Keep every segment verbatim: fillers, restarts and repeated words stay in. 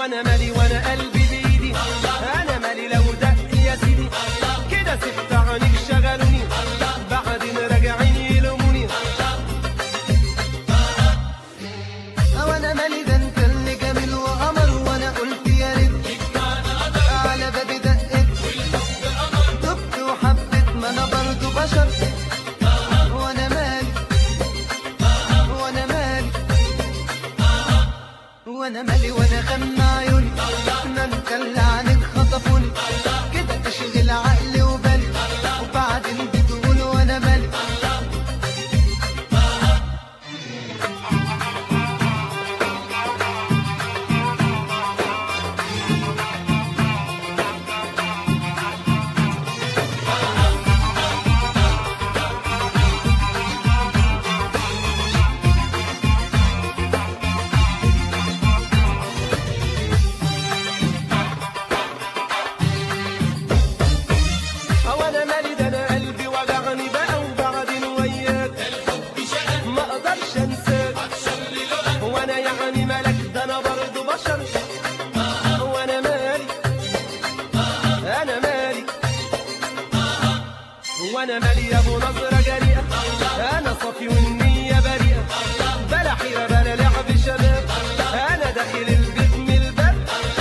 وانا مالي وانا قلبي بايدي، انا مالي لو دق يا سيدي كده سبت عنك شغلوني بعدين راجعين يلوموني. وانا مالي ده انت اللي جميل وقمر، وانا قلت يا ريت على بابي دقت دبت وحبيت ما انا برضه بشر. وانا مالي وانا مالي وانا مالي وانا غمى عيوني ما انت اللي عنك خطفوني كده تشغل عقلي وبالي وبعدين بتقول وانا مالي. وانا يعني ملك ده انا برضه بشر. وانا مالي انا مالي وانا مالي يا ابو نظره جريئه، انا صافي والنيه بريئه بلا حيره بلا لعب شباب، انا داخل البيت من الباب.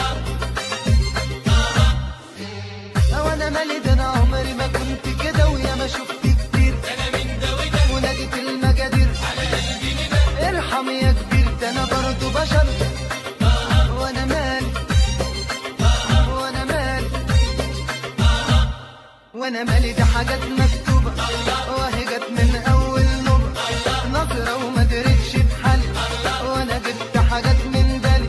وانا مالي ده انا عمري ما كنت كده ويا ما شفت كتير انا من ده وده وناديت المجادير على قلبي ندى ارحم يا كبير ده انا برضه بشر. وانا مالي وانا مالي وانا مالي ده حاجات مكتوبه وهي جت من اول نوبه نظره وما درتش بحل وانا جبت حاجات من بالي.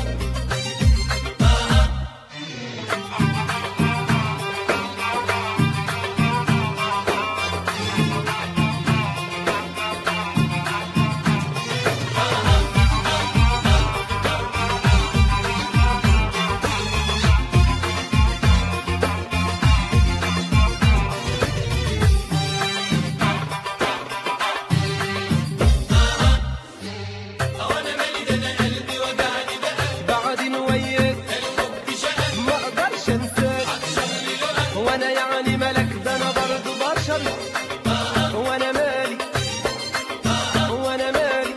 وانا يعني ملك ده انا برضه بشر. وانا مالي وانا مالي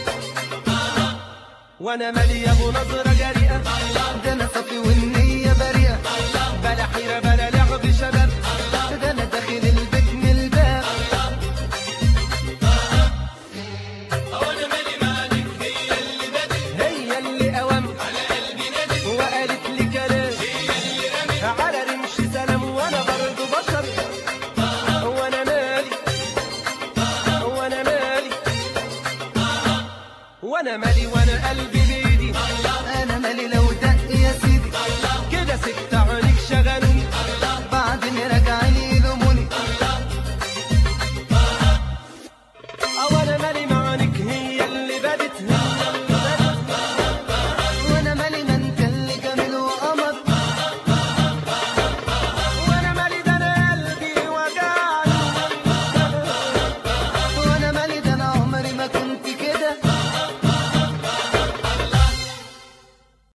وانا مالي يا ابو نظره جريئه ده انا صافي والنيه بريئه بلا حيره بلا لعب شباب، ده انا داخل البيت من الباب. وانا مالي مالك هي اللي بدت هي اللي قوام على قلبي نادت وقالت لي كلام هي اللي رمت على رمش سلام. وانا برضه بشر. وانا مالي وانا مالي وانا مالي وانا قلبي